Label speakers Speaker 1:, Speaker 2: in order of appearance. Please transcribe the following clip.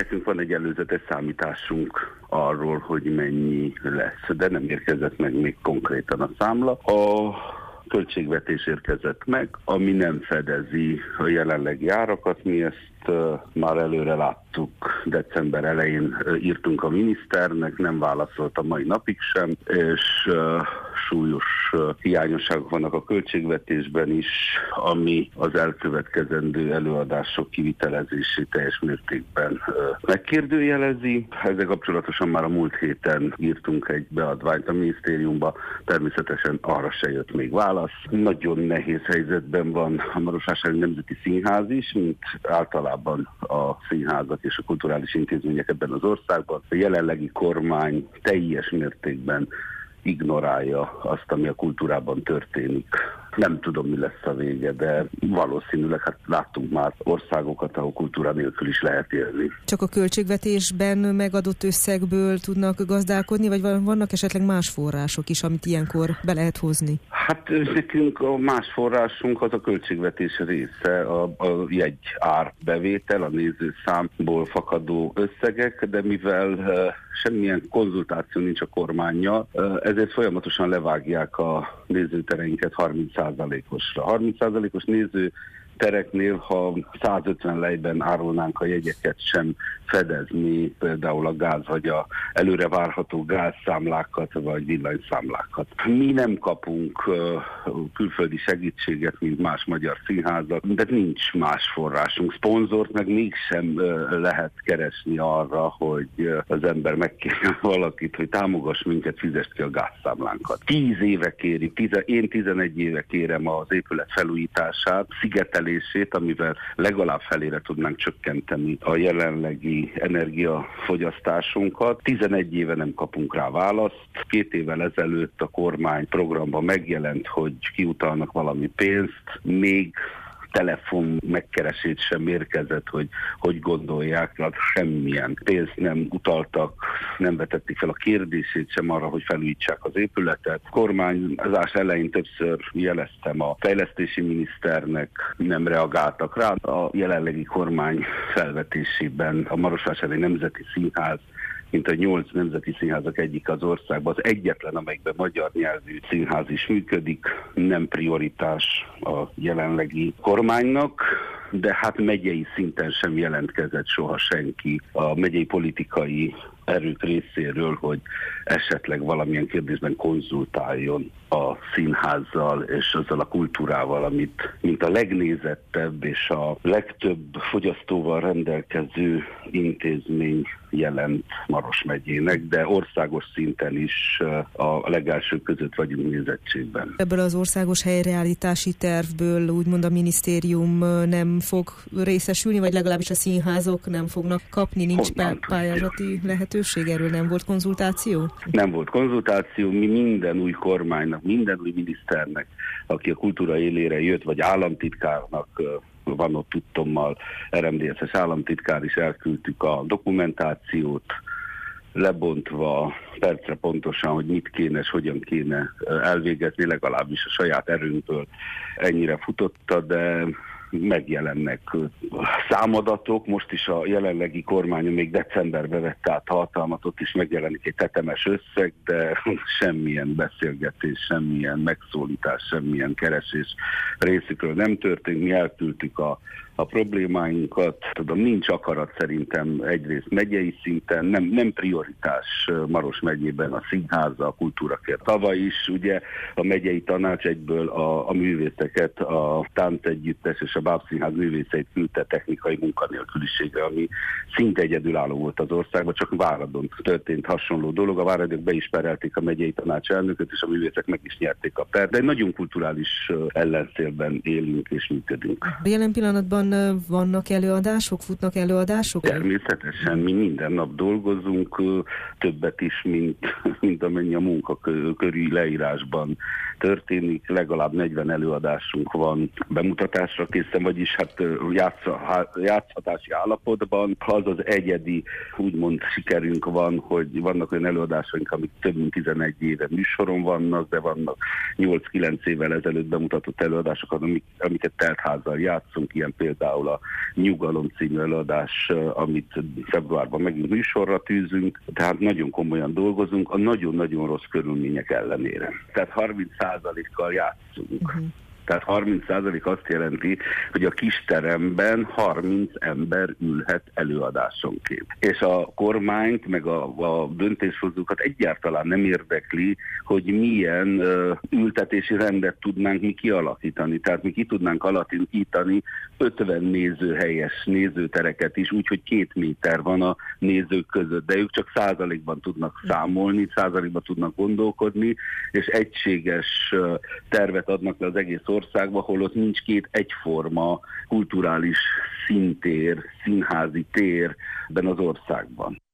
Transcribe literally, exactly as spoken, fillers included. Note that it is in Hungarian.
Speaker 1: nekünk van egy előzetes számításunk arról, hogy mennyi lesz, de nem érkezett meg még konkrétan a számla. A költségvetés érkezett meg, ami nem fedezi a jelenlegi árakat. Mi ezt uh, már előre láttuk, december elején uh, írtunk a miniszternek, nem válaszolt a mai napig sem, és uh, súlyos uh, hiányosságok vannak a költségvetésben is, ami az elkövetkezendő előadások kivitelezését teljes mértékben uh, megkérdőjelezi. Ezzel kapcsolatosan már a múlt héten írtunk egy beadványt a minisztériumba, természetesen arra se jött még válasz. Nagyon nehéz helyzetben van a Marosvásárhelyi Nemzeti Színház is, mint általában a színházak és a kulturális intézmények ebben az országban. A jelenlegi kormány teljes mértékben ignorálja azt, ami a kultúrában történik. Nem tudom, mi lesz a vége, de valószínűleg hát láttunk már országokat, ahol kultúra nélkül is lehet élni.
Speaker 2: Csak a költségvetésben megadott összegből tudnak gazdálkodni, vagy vannak esetleg más források is, amit ilyenkor be lehet hozni?
Speaker 1: Hát nekünk a más forrásunk az a költségvetés része, a, a jegy árbevétel, a nézőszámból fakadó összegek, de mivel uh, semmilyen konzultáció nincs a kormánnyal, uh, ezért folyamatosan levágják a nézőtereinket harminc százalékosra. harminc százalékos néző tereknél, ha százötven lejben árulnánk a jegyeket, sem fedezni például a gáz vagy a előre várható gázszámlákat vagy villanyszámlákat. Mi nem kapunk uh, külföldi segítséget, mint más magyar színházak, de nincs más forrásunk. Szponzort meg mégsem uh, lehet keresni arra, hogy uh, az ember megkérje valakit, hogy támogass minket, fizest ki a gázszámlánkat. Tíz éve kéri, tize, én tizenegy éve kérem az épület felújítását, szigetelését, amivel legalább felére tudnánk csökkenteni a jelenlegi energiafogyasztásunkat. tizenegy éve nem kapunk rá választ. Két évvel ezelőtt a kormány programban megjelent, hogy kiutalnak valami pénzt, még telefon megkeresét sem érkezett, hogy hogy gondolják, hát semmilyen pénzt nem utaltak, nem vetették fel a kérdését sem arra, hogy felújítsák az épületet. Kormányzás elején többször jeleztem a fejlesztési miniszternek, nem reagáltak rá. A jelenlegi kormány felvetésében a Marosvásárhelyi Nemzeti Színház, mint a nyolc nemzeti színházak egyik az országban, az egyetlen, amelyikben magyar nyelvű színház is működik, nem prioritás a jelenlegi kormánynak, de hát megyei szinten sem jelentkezett soha senki a megyei politikai erők részéről, hogy esetleg valamilyen kérdésben konzultáljon a színházzal és azzal a kultúrával, amit mint a legnézettebb és a legtöbb fogyasztóval rendelkező intézmény jelent Maros megyének, de országos szinten is a legelsők között vagyunk nézettségben.
Speaker 2: Ebből az országos helyreállítási tervből úgymond a minisztérium nem fog részesülni, vagy legalábbis a színházok nem fognak kapni, nincs Honnan pályázati lehetőség, erről nem volt konzultáció? Nem
Speaker 1: volt konzultáció, mi minden új kormánynak, minden új miniszternek, aki a kultúra élére jött, vagy államtitkárnak, van ott tudtommal er em dé es-es államtitkár is, elküldtük a dokumentációt, lebontva percre pontosan, hogy mit kéne és hogyan kéne elvégezni, legalábbis a saját erőnkből ennyire futotta, de megjelennek számadatok. Most is a jelenlegi kormány még decemberben vette át hatalmat, ott is megjelenik egy tetemes összeg, de semmilyen beszélgetés, semmilyen megszólítás, semmilyen keresés részükről nem történt. Mi elküldtük a a problémáinkat. Tudom, nincs akarat szerintem egyrészt megyei szinten, nem, nem prioritás Maros megyében a színháza, a kultúrakért. Tavaly is ugye a megyei tanács egyből a, a művészeket, a táncegyüttes és a bábszínház művészeit küldte technikai munkanélküliségre, ami szinte egyedülálló volt az országban, csak Váradon történt hasonló dolog. A váradok be is perelték a megyei tanács elnököt, és a művészek meg is nyerték a per. De egy nagyon kulturális ellenszélben élünk és működünk.
Speaker 2: Jelen pillanatban vannak előadások, futnak előadások?
Speaker 1: Természetesen, mi minden nap dolgozunk, többet is, mint, mint amennyi a munkakörű leírásban történik. Legalább negyven előadásunk van bemutatásra készen, vagyis hát játsza, játszhatási állapotban. Az az egyedi, úgymond sikerünk van, hogy vannak olyan előadásaink, amik több mint tizenegy éve műsoron vannak, de vannak nyolc-kilenc évvel ezelőtt bemutatott előadásokat, amik, amiket teltházzal játszunk, ilyen például például a Nyugalom című előadás, amit februárban megint műsorra tűzünk, tehát nagyon komolyan dolgozunk a nagyon-nagyon rossz körülmények ellenére. Tehát harminc százalékkal játszunk. Uh-huh. Tehát harminc százalék azt jelenti, hogy a kis teremben harminc ember ülhet előadásonként. És a kormányt, meg a, a döntéshozókat egyáltalán nem érdekli, hogy milyen uh, ültetési rendet tudnánk mi kialakítani. Tehát mi ki tudnánk alakítani ötven nézőhelyes nézőtereket is, úgyhogy két méter van a nézők között, de ők csak százalékban tudnak számolni, százalékban tudnak gondolkodni, és egységes uh, tervet adnak le az egész országban, hol ott nincs két egyforma kulturális színtér, színházi tér ebben az országban.